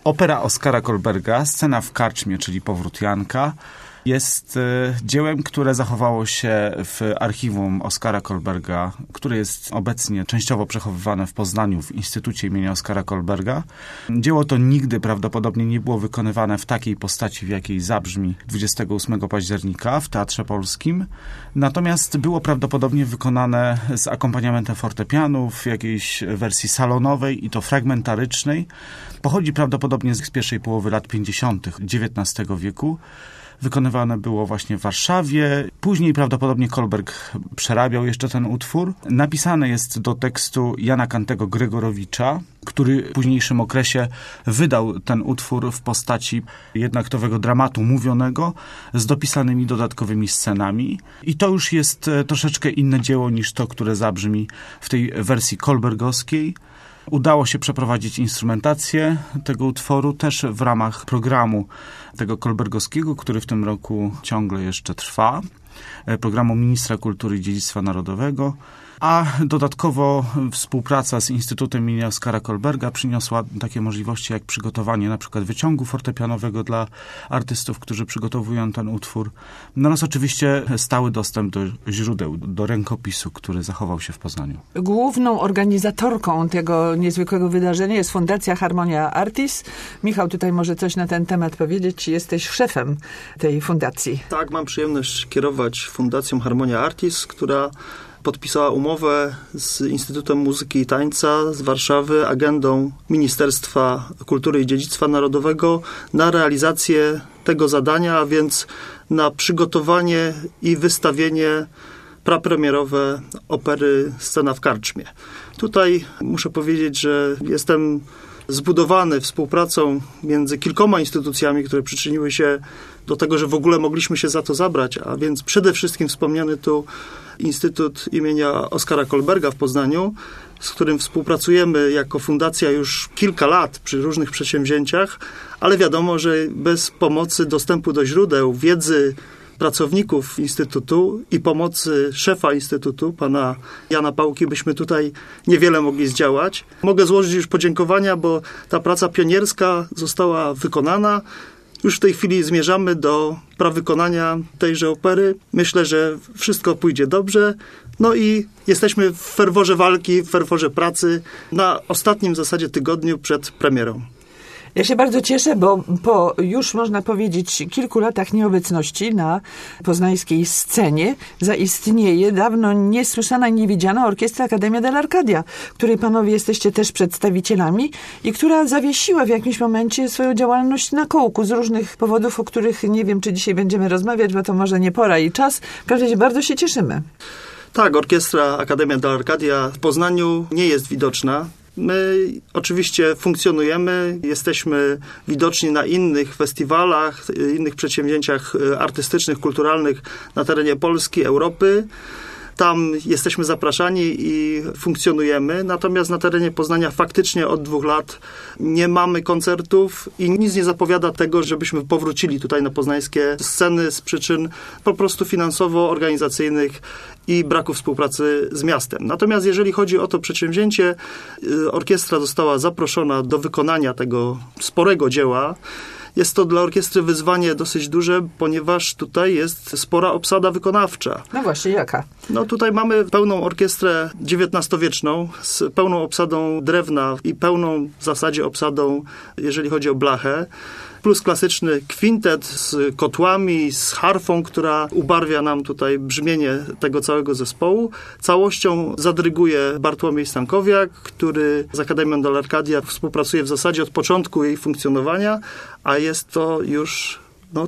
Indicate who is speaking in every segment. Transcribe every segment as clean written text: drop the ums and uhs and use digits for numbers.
Speaker 1: Opera Oskara Kolberga, Scena w karczmie, czyli Powrót Janka, jest dziełem, które zachowało się w archiwum Oskara Kolberga, które jest obecnie częściowo przechowywane w Poznaniu w Instytucie imienia Oskara Kolberga. Dzieło to nigdy prawdopodobnie nie było wykonywane w takiej postaci, w jakiej zabrzmi 28 października w Teatrze Polskim. Natomiast było prawdopodobnie wykonane z akompaniamentem fortepianu w jakiejś wersji salonowej i to fragmentarycznej. Pochodzi prawdopodobnie z pierwszej połowy lat 50. XIX wieku. Wykonywane było właśnie w Warszawie. Później prawdopodobnie Kolberg przerabiał jeszcze ten utwór. Napisane jest do tekstu Jana Kantego Gregorowicza, który w późniejszym okresie wydał ten utwór w postaci jednoaktowego dramatu mówionego z dopisanymi dodatkowymi scenami. I to już jest troszeczkę inne dzieło niż to, które zabrzmi w tej wersji kolbergowskiej. Udało się przeprowadzić instrumentację tego utworu też w ramach programu tego kolbergowskiego, który w tym roku ciągle jeszcze trwa, programu Ministra Kultury i Dziedzictwa Narodowego, a dodatkowo współpraca z Instytutem imienia Oskara Kolberga przyniosła takie możliwości jak przygotowanie na przykład wyciągu fortepianowego dla artystów, którzy przygotowują ten utwór. No oraz oczywiście stały dostęp do źródeł, do rękopisu, który zachował się w Poznaniu.
Speaker 2: Główną organizatorką tego niezwykłego wydarzenia jest Fundacja Harmonia Artis. Michał tutaj może coś na ten temat powiedzieć. Jesteś szefem tej fundacji.
Speaker 3: Tak, mam przyjemność kierować Fundacją Harmonia Artis, która podpisała umowę z Instytutem Muzyki i Tańca z Warszawy, agendą Ministerstwa Kultury i Dziedzictwa Narodowego na realizację tego zadania, a więc na przygotowanie i wystawienie prapremierowe opery Scena w karczmie. Tutaj muszę powiedzieć, że jestem zbudowany współpracą między kilkoma instytucjami, które przyczyniły się do tego, że w ogóle mogliśmy się za to zabrać, a więc przede wszystkim wspomniany tu Instytut imienia Oskara Kolberga w Poznaniu, z którym współpracujemy jako fundacja już kilka lat przy różnych przedsięwzięciach, ale wiadomo, że bez pomocy dostępu do źródeł, wiedzy pracowników Instytutu i pomocy szefa Instytutu, pana Jana Pałki, byśmy tutaj niewiele mogli zdziałać. Mogę złożyć już podziękowania, bo ta praca pionierska została wykonana. Już w tej chwili zmierzamy do prawykonania tejże opery. Myślę, że wszystko pójdzie dobrze. No i jesteśmy w ferworze walki, w ferworze pracy na ostatnim w zasadzie tygodniu przed premierą.
Speaker 2: Ja się bardzo cieszę, bo po już można powiedzieć kilku latach nieobecności na poznańskiej scenie zaistnieje dawno niesłyszana i niewidziana Orkiestra Academia dell'Arcadia, której panowie jesteście też przedstawicielami i która zawiesiła w jakimś momencie swoją działalność na kołku z różnych powodów, o których nie wiem, czy dzisiaj będziemy rozmawiać, bo to może nie pora i czas. W każdym razie bardzo się cieszymy.
Speaker 3: Tak, Orkiestra Academia dell'Arcadia w Poznaniu nie jest widoczna. My oczywiście funkcjonujemy, jesteśmy widoczni na innych festiwalach, innych przedsięwzięciach artystycznych, kulturalnych na terenie Polski, Europy. Tam jesteśmy zapraszani i funkcjonujemy, natomiast na terenie Poznania faktycznie od 2 lat nie mamy koncertów i nic nie zapowiada tego, żebyśmy powrócili tutaj na poznańskie sceny z przyczyn po prostu finansowo-organizacyjnych i braku współpracy z miastem. Natomiast jeżeli chodzi o to przedsięwzięcie, orkiestra została zaproszona do wykonania tego sporego dzieła. Jest to dla orkiestry wyzwanie dosyć duże, ponieważ tutaj jest spora obsada wykonawcza.
Speaker 2: No właśnie, jaka?
Speaker 3: No tutaj mamy pełną orkiestrę XIX-wieczną z pełną obsadą drewna i pełną w zasadzie obsadą, jeżeli chodzi o blachę. Plus klasyczny kwintet z kotłami, z harfą, która ubarwia nam tutaj brzmienie tego całego zespołu. Całością zadryguje Bartłomiej Stankowiak, który z Akademią dell'Arcadia współpracuje w zasadzie od początku jej funkcjonowania, a jest to już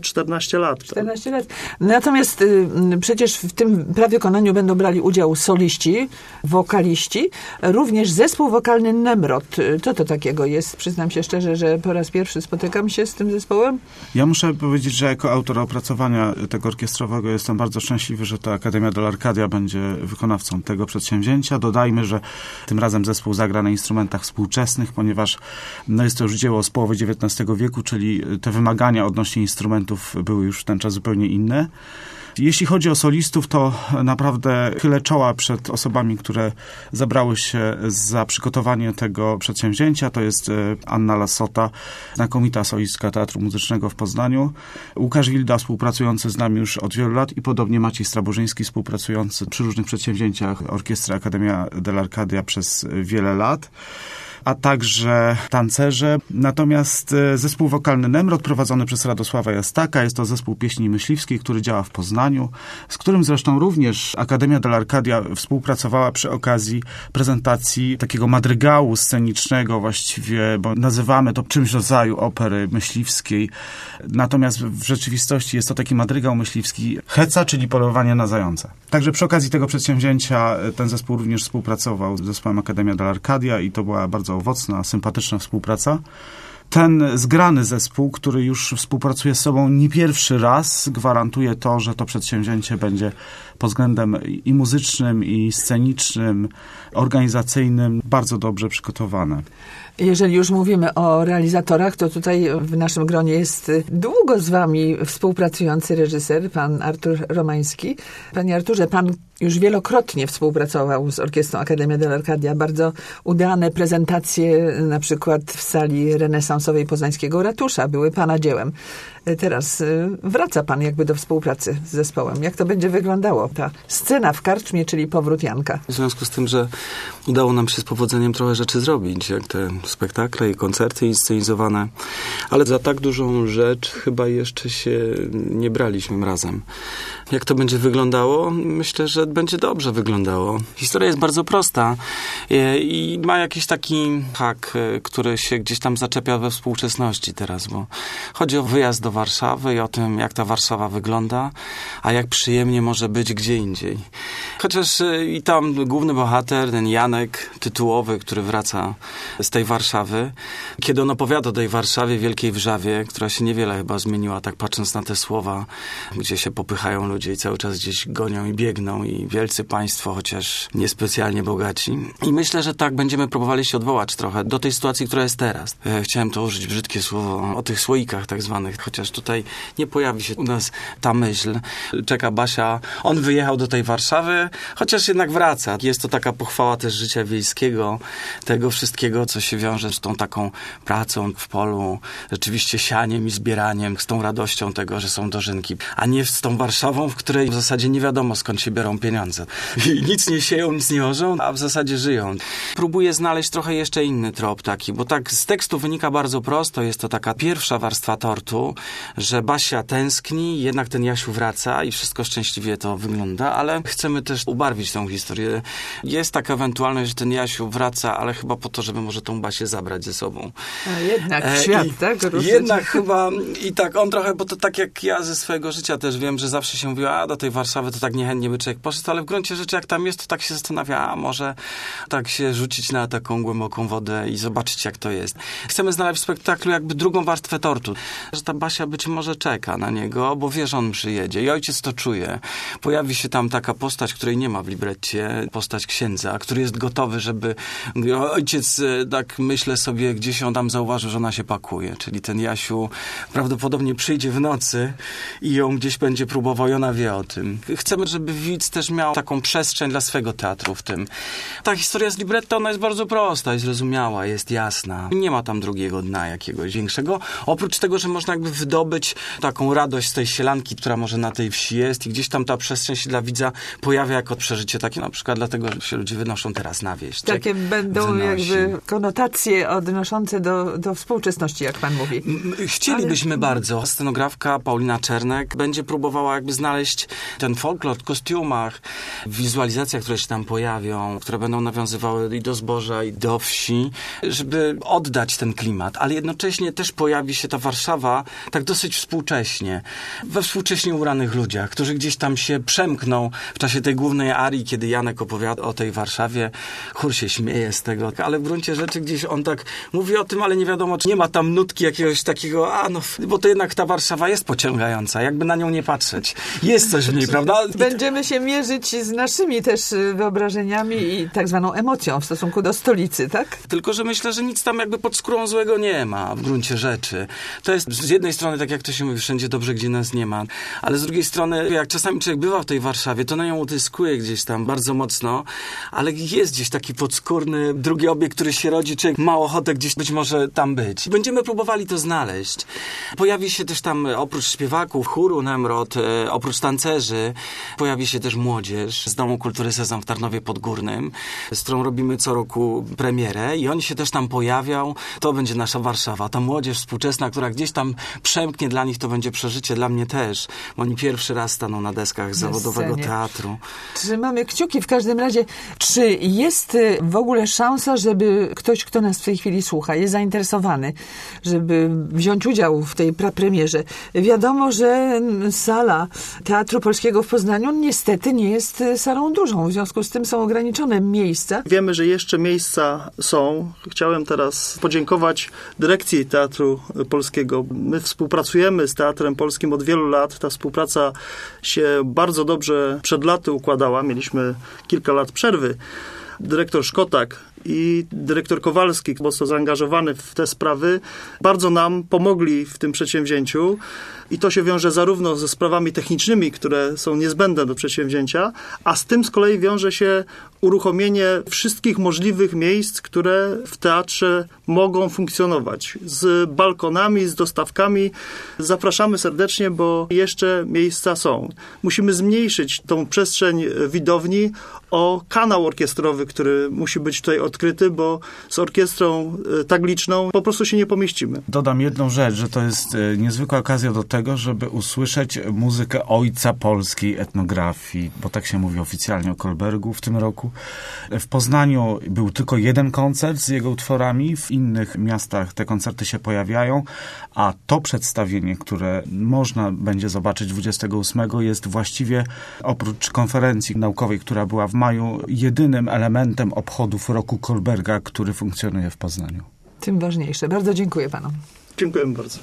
Speaker 3: 14 lat.
Speaker 2: 14 lat. Natomiast przecież w tym prawykonaniu będą brali udział soliści, wokaliści, również zespół wokalny Nemrod. Co to takiego jest? Przyznam się szczerze, że po raz pierwszy spotykam się z tym zespołem.
Speaker 1: Ja muszę powiedzieć, że jako autor opracowania tego orkiestrowego jestem bardzo szczęśliwy, że ta Akademia dell'Arcadia będzie wykonawcą tego przedsięwzięcia. Dodajmy, że tym razem zespół zagra na instrumentach współczesnych, ponieważ jest to już dzieło z połowy XIX wieku, czyli te wymagania odnośnie instrumentów były już w ten czas zupełnie inne. Jeśli chodzi o solistów, to naprawdę chylę czoła przed osobami, które zabrały się za przygotowanie tego przedsięwzięcia. To jest Anna Lassota, znakomita solistka Teatru Muzycznego w Poznaniu, Łukasz Wilda, współpracujący z nami już od wielu lat i podobnie Maciej Strabożyński, współpracujący przy różnych przedsięwzięciach Orkiestry Academia dell'Arcadia przez wiele lat, a także tancerze. Natomiast zespół wokalny Nemrod, prowadzony przez Radosława Jastaka, jest to zespół pieśni myśliwskiej, który działa w Poznaniu, z którym zresztą również Academia dell'Arcadia współpracowała przy okazji prezentacji takiego madrygału scenicznego właściwie, bo nazywamy to czymś w rodzaju opery myśliwskiej. Natomiast w rzeczywistości jest to taki madrygał myśliwski Heca, czyli polowanie na zająca. Także przy okazji tego przedsięwzięcia ten zespół również współpracował z zespołem Academia dell'Arcadia i to była bardzo owocna, sympatyczna współpraca. Ten zgrany zespół, który już współpracuje z sobą nie pierwszy raz, gwarantuje to, że to przedsięwzięcie będzie pod względem i muzycznym, i scenicznym, organizacyjnym bardzo dobrze przygotowane.
Speaker 2: Jeżeli już mówimy o realizatorach, to tutaj w naszym gronie jest długo z wami współpracujący reżyser, pan Artur Romański. Panie Arturze, pan już wielokrotnie współpracował z Orkiestrą Academia dell'Arcadia. Bardzo udane prezentacje, na przykład w sali renesansowej Poznańskiego Ratusza, były pana dziełem. Teraz wraca pan jakby do współpracy z zespołem. Jak to będzie wyglądało, ta scena w karczmie, czyli powrót Janka?
Speaker 4: W związku z tym, że udało nam się z powodzeniem trochę rzeczy zrobić, jak te spektakle i koncerty inscenizowane, ale za tak dużą rzecz chyba jeszcze się nie braliśmy razem. Jak to będzie wyglądało? Myślę, że będzie dobrze wyglądało. Historia jest bardzo prosta i ma jakiś taki hak, który się gdzieś tam zaczepia we współczesności teraz, bo chodzi o wyjazd do Warszawy i o tym, jak ta Warszawa wygląda, a jak przyjemnie może być gdzie indziej. Chociaż i tam główny bohater, ten Janek tytułowy, który wraca z tej Warszawy, kiedy on opowiada o tej Warszawie wielkiej wrzawie, która się niewiele chyba zmieniła, tak patrząc na te słowa, gdzie się popychają ludzie i cały czas gdzieś gonią i biegną i wielcy państwo, chociaż niespecjalnie bogaci. I myślę, że tak będziemy próbowali się odwołać trochę do tej sytuacji, która jest teraz. Chciałem to użyć brzydkie słowo o tych słoikach tak zwanych, chociaż tutaj nie pojawi się u nas ta myśl. Czeka Basia, on wyjechał do tej Warszawy, chociaż jednak wraca. Jest to taka pochwała też życia wiejskiego, tego wszystkiego, co się wiąże z tą taką pracą w polu, rzeczywiście sianiem i zbieraniem, z tą radością tego, że są dożynki, a nie z tą Warszawą, w której w zasadzie nie wiadomo, skąd się biorą pieniądze. I nic nie sieją, nic nie orzą, a w zasadzie żyją. Próbuję znaleźć trochę jeszcze inny trop taki, bo tak z tekstu wynika bardzo prosto, jest to taka pierwsza warstwa tortu, że Basia tęskni, jednak ten Jasiu wraca i wszystko szczęśliwie to wygląda, ale chcemy też ubarwić tą historię. Jest taka ewentualność, że ten Jasiu wraca, ale chyba po to, żeby może tą Basię zabrać ze sobą.
Speaker 2: A jednak świat, tak?
Speaker 4: Jednak chyba i tak on trochę, bo to tak jak ja ze swojego życia też wiem, że zawsze się mówiła, a do tej Warszawy to tak niechętnie by człowiek poszedł, ale w gruncie rzeczy jak tam jest, to tak się zastanawia, a może tak się rzucić na taką głęboką wodę i zobaczyć jak to jest. Chcemy znaleźć w spektaklu jakby drugą warstwę tortu, że ta Basia być może czeka na niego, bo wie, że on przyjedzie i ojciec to czuje. Pojawi się tam taka postać, której nie ma w libretcie, postać księdza, który jest gotowy, żeby ojciec, tak myślę sobie, gdzieś on tam zauważył, że ona się pakuje, czyli ten Jasiu prawdopodobnie przyjdzie w nocy i ją gdzieś będzie próbował i ona wie o tym. Chcemy, żeby widz też miał taką przestrzeń dla swego teatru w tym. Ta historia z libretto, ona jest bardzo prosta i zrozumiała, jest jasna. Nie ma tam drugiego dna jakiegoś większego. Oprócz tego, że można jakby wydobyć taką radość z tej sielanki, która może na tej wsi jest i gdzieś tam ta przestrzeń się dla widza pojawia jako przeżycie takie na przykład dlatego, że się ludzie wynoszą teraz na wieś.
Speaker 2: Takie będą jakby konotacje odnoszące do współczesności, jak pan mówi.
Speaker 4: Chcielibyśmy bardzo. Scenografka Paulina Czernek będzie próbowała jakby znaleźć ten folklor w kostiumach, w wizualizacjach, które się tam pojawią, które będą nawiązywały i do zboża, i do wsi, żeby oddać ten klimat, ale jednocześnie też pojawi się ta Warszawa tak dosyć współcześnie, we współcześnie ubranych ludziach, którzy gdzieś tam się przemkną w czasie tej głównej arii, kiedy Janek opowiada o tej Warszawie. Chór się śmieje z tego, ale w gruncie rzeczy gdzieś on tak mówi o tym, ale nie wiadomo, czy nie ma tam nutki jakiegoś takiego, bo to jednak ta Warszawa jest pociągająca, jakby na nią nie patrzeć. Jest coś w niej, prawda?
Speaker 2: Będziemy się mierzyć z naszymi też wyobrażeniami i tak zwaną emocją w stosunku do stolicy, tak?
Speaker 4: Tylko, że myślę, że nic tam jakby pod skórą złego nie ma w gruncie rzeczy. To jest z jednej strony, tak jak to się mówi, wszędzie dobrze, gdzie nas nie ma. Ale z drugiej strony, jak czasami człowiek bywa w tej Warszawie, to na nią utyskuje gdzieś tam bardzo mocno, ale jest gdzieś taki podskórny drugi obiekt, który się rodzi, człowiek ma ochotę gdzieś być może tam być. Będziemy próbowali to znaleźć. Pojawi się też tam oprócz śpiewaków, chóru Nemrod, oprócz tancerzy, pojawi się też młodzież z Domu Kultury Sezam w Tarnowie Podgórnym, z którą robimy co roku premierę i oni się też tam pojawią. To będzie nasza Warszawa. Ta młodzież współczesna, która gdzieś tam przemknie, dla nich to będzie przeżycie, dla mnie też. Bo oni pierwszy raz staną na deskach zawodowego teatru.
Speaker 2: Trzymamy kciuki w każdym razie. Czy jest w ogóle szansa, żeby ktoś, kto nas w tej chwili słucha, jest zainteresowany, żeby wziąć udział w tej prapremierze? Wiadomo, że sala Teatru Polskiego w Poznaniu niestety nie jest salą dużą. W związku z tym są ograniczone miejsca.
Speaker 3: Wiemy, że jeszcze miejsca są. Chciałem teraz podziękować dyrekcji Teatru Polskiego. My współpracujemy z Teatrem Polskim od wielu lat. Ta współpraca się bardzo dobrze przed laty układała. Mieliśmy kilka lat przerwy. Dyrektor Szkotak i dyrektor Kowalski, mocno zaangażowany w te sprawy, bardzo nam pomogli w tym przedsięwzięciu i to się wiąże zarówno ze sprawami technicznymi, które są niezbędne do przedsięwzięcia, a z tym z kolei wiąże się uruchomienie wszystkich możliwych miejsc, które w teatrze mogą funkcjonować. Z balkonami, z dostawkami. Zapraszamy serdecznie, bo jeszcze miejsca są. Musimy zmniejszyć tą przestrzeń widowni o kanał orkiestrowy, który musi być tutaj odkryty, bo z orkiestrą tak liczną po prostu się nie pomieścimy.
Speaker 1: Dodam jedną rzecz, że to jest niezwykła okazja do tego, żeby usłyszeć muzykę ojca polskiej etnografii, bo tak się mówi oficjalnie o Kolbergu w tym roku. W Poznaniu był tylko jeden koncert z jego utworami, w innych miastach te koncerty się pojawiają, a to przedstawienie, które można będzie zobaczyć 28, jest właściwie oprócz konferencji naukowej, która była w maju, jedynym elementem obchodów roku Kolberga, który funkcjonuje w Poznaniu.
Speaker 2: Tym ważniejsze. Bardzo dziękuję panom.
Speaker 3: Dziękujemy bardzo.